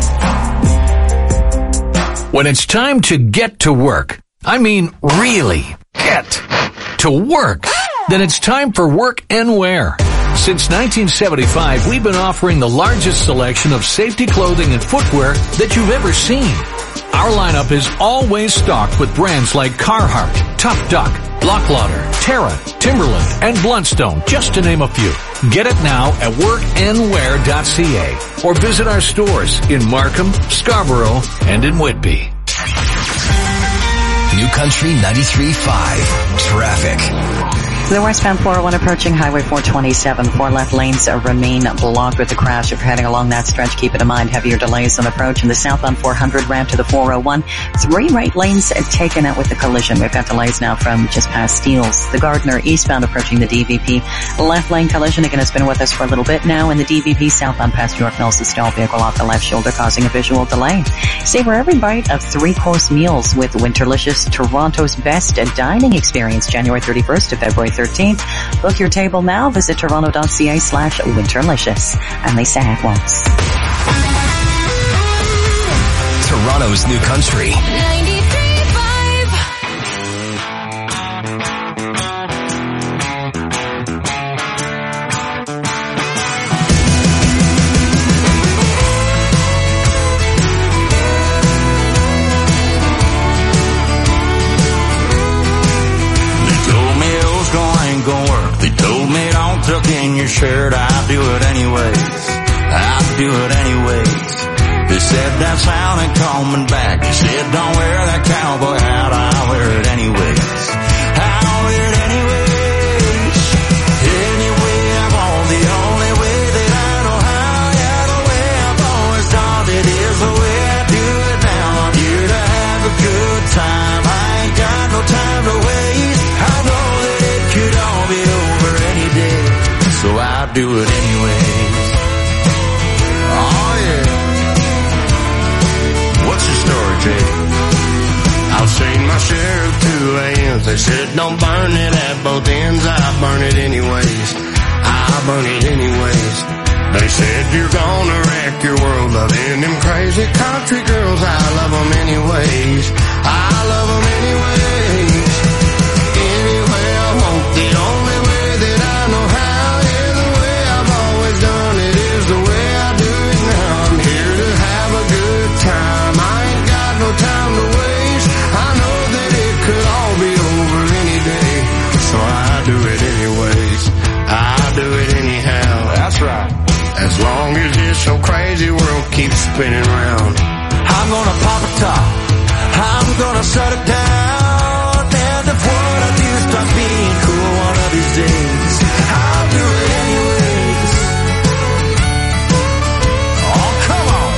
When it's time to get to work, I mean really get to work, then it's time for Work and Wear. Since nineteen seventy-five, we've been offering the largest selection of safety clothing and footwear that you've ever seen. Our lineup is always stocked with brands like Carhartt, Tough Duck, Locklauder, Terra, Timberland, and Bluntstone, just to name a few. Get it now at work and wear dot c a or visit our stores in Markham, Scarborough, and in Whitby. New Country ninety-three point five. Traffic. The westbound four oh one approaching Highway four twenty-seven. Four left lanes remain blocked with the crash. If you're heading along that stretch, keep it in mind. Heavier delays on approach in the southbound four hundred ramp to the four oh one. Three right lanes taken out with the collision. We've got delays now from just past Steeles. The Gardner eastbound approaching the D V P. Left lane collision again has been with us for a little bit now. In the D V P southbound past York Mills, the stalled vehicle off the left shoulder causing a visual delay. Savor every bite of three-course meals with Winterlicious, Toronto's best dining experience, January thirty-first to February thirteenth. Book your table now. Visit toronto dot c a slash winterlicious. And they say it once. Toronto's New Country. ninety-three point five. They told me don't tuck in your shirt, I'll do it anyways, I'll do it anyways. They said that sounded coming back, they said don't wear that cowboy hat, I'll wear it anyways, I'll wear it anyways. Anyway I want, the only way that I know how, yeah, the way I've always done it is the way I do it now. I'm here to have a good time, I ain't got no time to waste. I know that it could all be over any day, so I'll do it anyways. Oh yeah. What's your story, Jay? I've seen my share of two A Ms. They said don't burn it at both ends. I burn it anyways. I burn it anyways. They said you're gonna wreck your world loving them crazy country girls. I love them anyways. I love them anyways. Anyway I want, the only way that I know how, yeah, the way I've always done it is the way I do it now. I'm here to have a good time, I ain't got no time to waste. I know that it could all be over any day, so I do it anyways. I do it anyhow. That's right. As long as this so crazy world keeps spinning round, I'm gonna pop a top, I'm gonna shut it down, and if what I do starts being cool one of these days, I'll do it anyways. Oh, come on.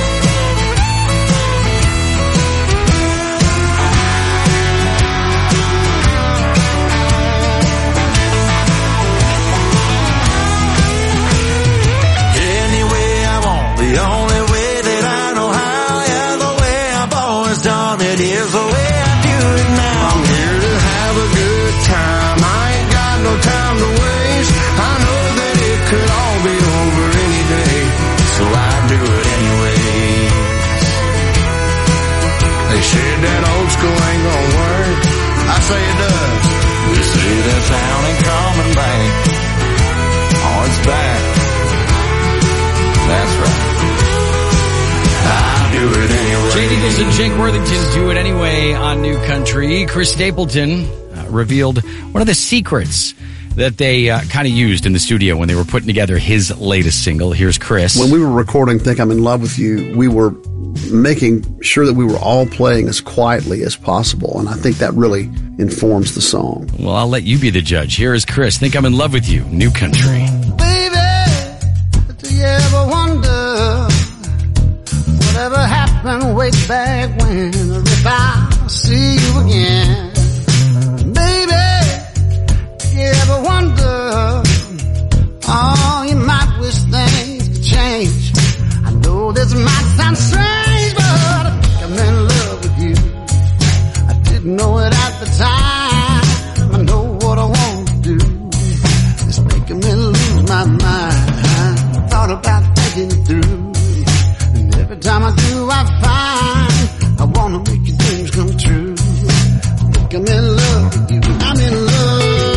Anyway I want, the only way that I know how, yeah, the way I've always done it is the way I do it now. I'm here to have a good time, I ain't got no time to waste. I know that it could all be over any day, so I do it anyways. They said that old school ain't gonna work, I say it does. They say that sound ain't coming back, oh it's back. That's right. I do it anyway. Jay Nichols and Jake Worthington do it anyway on New Country. Chris Stapleton uh, revealed one of the secrets that they uh, kind of used in the studio when they were putting together his latest single. Here's Chris. When we were recording Think I'm in Love with You, we were making sure that we were all playing as quietly as possible. And I think that really informs the song. Well, I'll let you be the judge. Here is Chris. Think I'm in Love with You. New Country. Baby, do you ever wonder whatever happened way back when? Or if I'll see you again? Baby, do you ever wonder, oh, you might wish things could change. I know this might sound strange, but I think I'm in love with you. I didn't know it at the time. I know what I want to do. It's making me lose my mind. I thought about thinking it through. And every time I do, I find I want to make your dreams come true. I think I'm in love with you. I'm in love with you.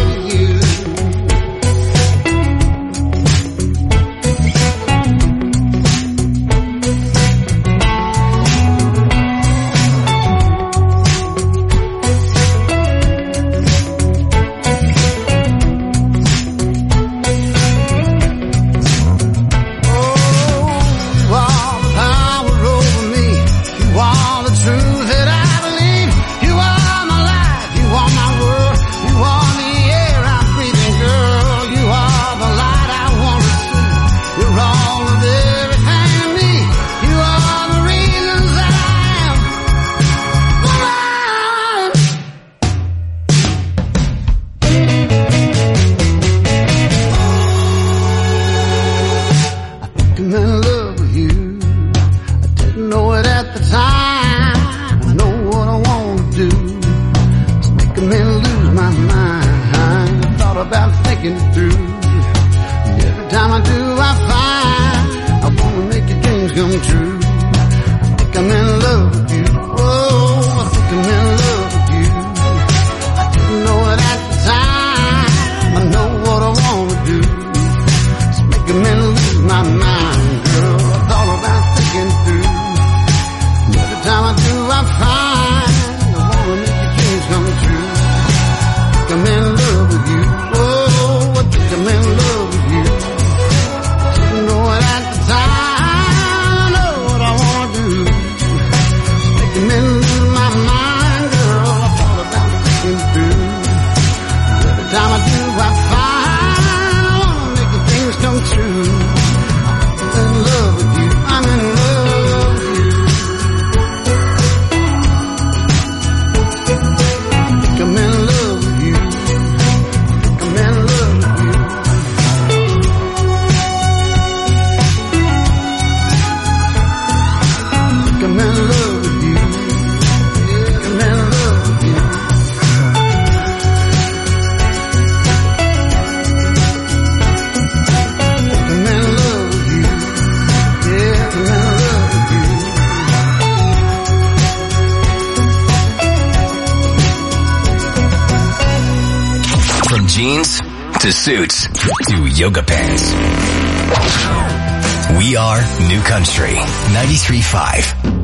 To suits, to yoga pants. We are New Country ninety-three point five.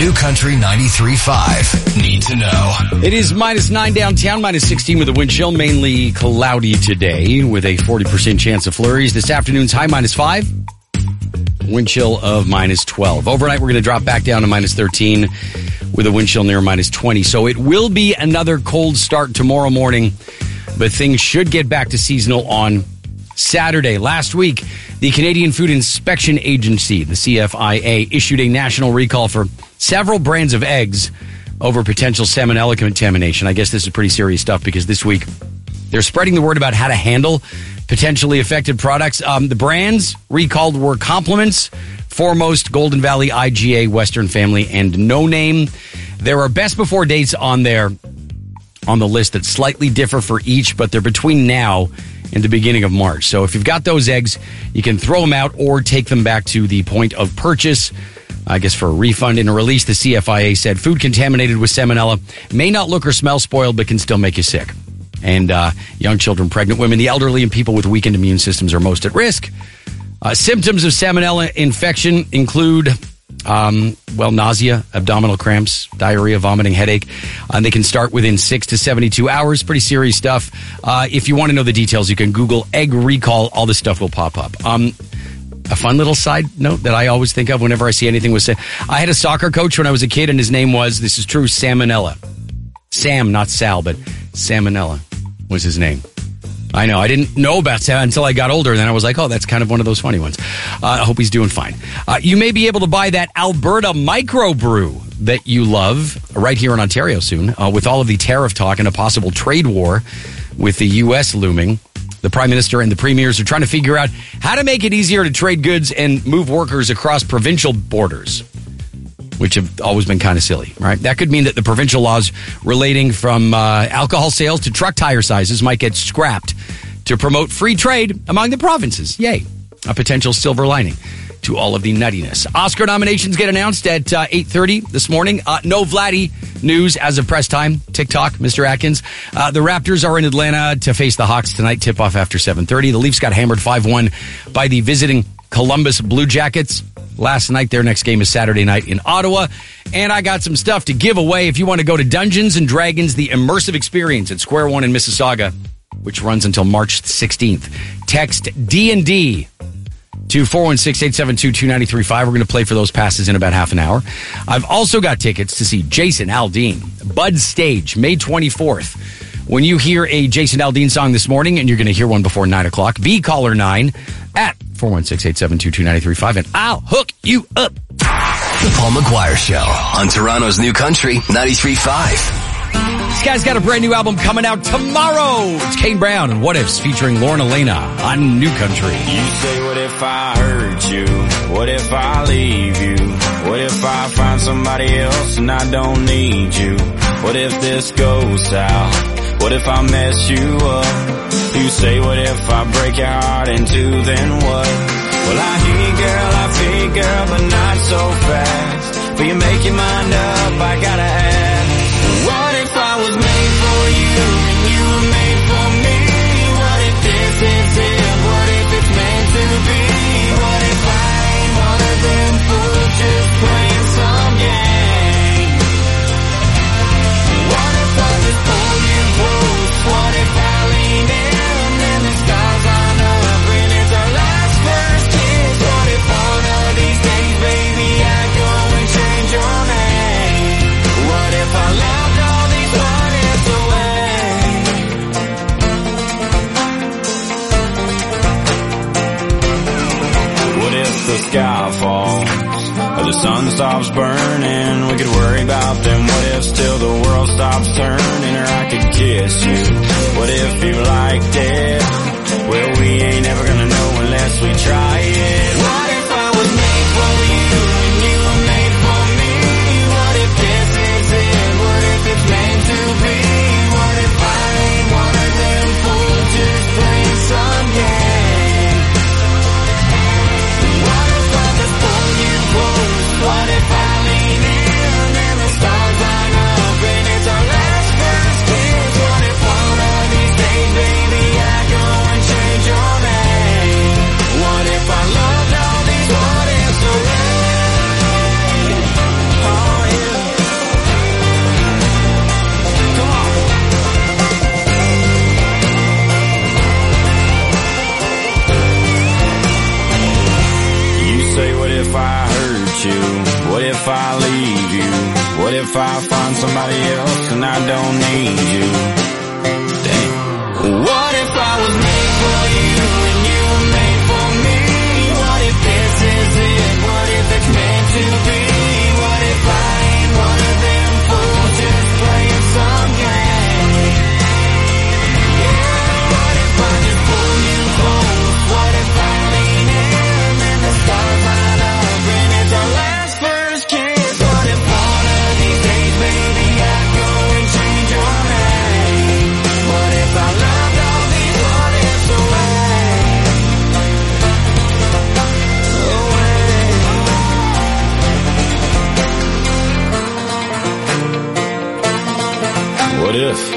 New Country ninety-three point five. Need to know. It is minus nine downtown, minus sixteen with a wind chill, mainly cloudy today with a forty percent chance of flurries. This afternoon's high minus five, wind chill of minus twelve. Overnight, we're going to drop back down to minus thirteen with a wind chill near minus twenty. So it will be another cold start tomorrow morning, but things should get back to seasonal on Saturday. Last week, the Canadian Food Inspection Agency, the C F I A, issued a national recall for several brands of eggs over potential salmonella contamination. I guess this is pretty serious stuff because this week they're spreading the word about how to handle potentially affected products. Um, the brands recalled were Compliments, Foremost, Golden Valley, I G A, Western Family, and No Name. There are best before dates on there on the list that slightly differ for each, but they're between now and the beginning of March. So if you've got those eggs, you can throw them out or take them back to the point of purchase, I guess, for a refund. In a release, the C F I A said food contaminated with salmonella may not look or smell spoiled, but can still make you sick. And uh, young children, pregnant women, the elderly, and people with weakened immune systems are most at risk. Uh, symptoms of salmonella infection include, um, well, nausea, abdominal cramps, diarrhea, vomiting, headache. Uh, they can start within six to seventy-two hours. Pretty serious stuff. Uh, if you want to know the details, you can Google egg recall. All this stuff will pop up. Um, a fun little side note that I always think of whenever I see anything with Sam. I had a soccer coach when I was a kid, and his name was, this is true, Salmonella. Sam, not Sal, but Salmonella was his name. I know. I didn't know about Sam until I got older. And then I was like, oh, that's kind of one of those funny ones. Uh, I hope he's doing fine. Uh, you may be able to buy that Alberta microbrew that you love right here in Ontario soon. Uh, with all of the tariff talk and a possible trade war with the U S looming, the Prime Minister and the Premiers are trying to figure out how to make it easier to trade goods and move workers across provincial borders, which have always been kind of silly, right? That could mean that the provincial laws relating from uh, alcohol sales to truck tire sizes might get scrapped to promote free trade among the provinces. Yay. A potential silver lining to all of the nuttiness. Oscar nominations get announced at uh, eight thirty this morning. Uh, no Vladdy news as of press time. TikTok, Mister Atkins. Uh, the Raptors are in Atlanta to face the Hawks tonight. Tip-off after seven thirty. The Leafs got hammered five one by the visiting Columbus Blue Jackets last night. Their next game is Saturday night in Ottawa. And I got some stuff to give away if you want to go to Dungeons and Dragons, the immersive experience at Square One in Mississauga, which runs until March sixteenth. Text D and D to four one six, eight seven two, two nine three five. We're going to play for those passes in about half an hour. I've also got tickets to see Jason Aldean, Bud Stage, May twenty-fourth. When you hear a Jason Aldean song this morning, and you're going to hear one before nine o'clock, be caller nine at four one six, eight seven two, two nine three five, and I'll hook you up. The Paul McGuire Show on Toronto's New Country ninety-three point five. This guy's got a brand new album coming out tomorrow. It's Kane Brown and What Ifs featuring Lauren Elena on New Country. You say, what if I hurt you? What if I leave you? What if I find somebody else and I don't need you? What if this goes south? What if I mess you up? You say, what if I break your heart in two, then what? Well, I hear you, girl, I feel you, girl, but not so fast. Will you make your mind up? I gotta ask. What if I was made for you and you were made for me? What if this is it? What if it's meant to be? What if I ain't one of them fools just playing some game? What if I just pull you close? What if I lean in and the stars line up and it's our last first kiss? What if one of these days, baby, I go and change your name? What if I left all these what ifs away? What if the sky falls or the sun stops burning? We could worry about them what ifs till the world stops turning, or I could kiss you. What if you liked it? Well, we ain't ever gonna know unless we try it. What if I was made for you and you were made for me? What if this is it? What if it's meant to be? What if I ain't one of them fools just playing some game? What if I just pull you close? What if I lean in and the stars line up and it's our last first kiss? What if one of these days, baby, I go and change your name? What if I if I leave you? What if I find somebody else and I don't need you? Dang. What if I was made for you and you were made for me? What if this is it? What if it's meant to be? What if I ain't one of them fools just playing some game? Yeah, what if I just pull you close? What if I lean in and the stars line up and it's our last first kiss? What if one of these days, baby, I go and change your name? What if I loved all these what ifs away? What if?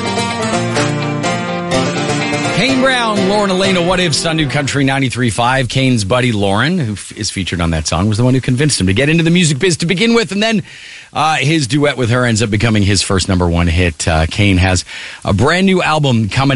Kane Brown, Lauren Elena, What Ifs on New Country ninety-three point five. Kane's buddy Lauren, who f- is featured on that song, was the one who convinced him to get into the music biz to begin with, and then uh, his duet with her ends up becoming his first number one hit. Uh, Kane has a brand new album coming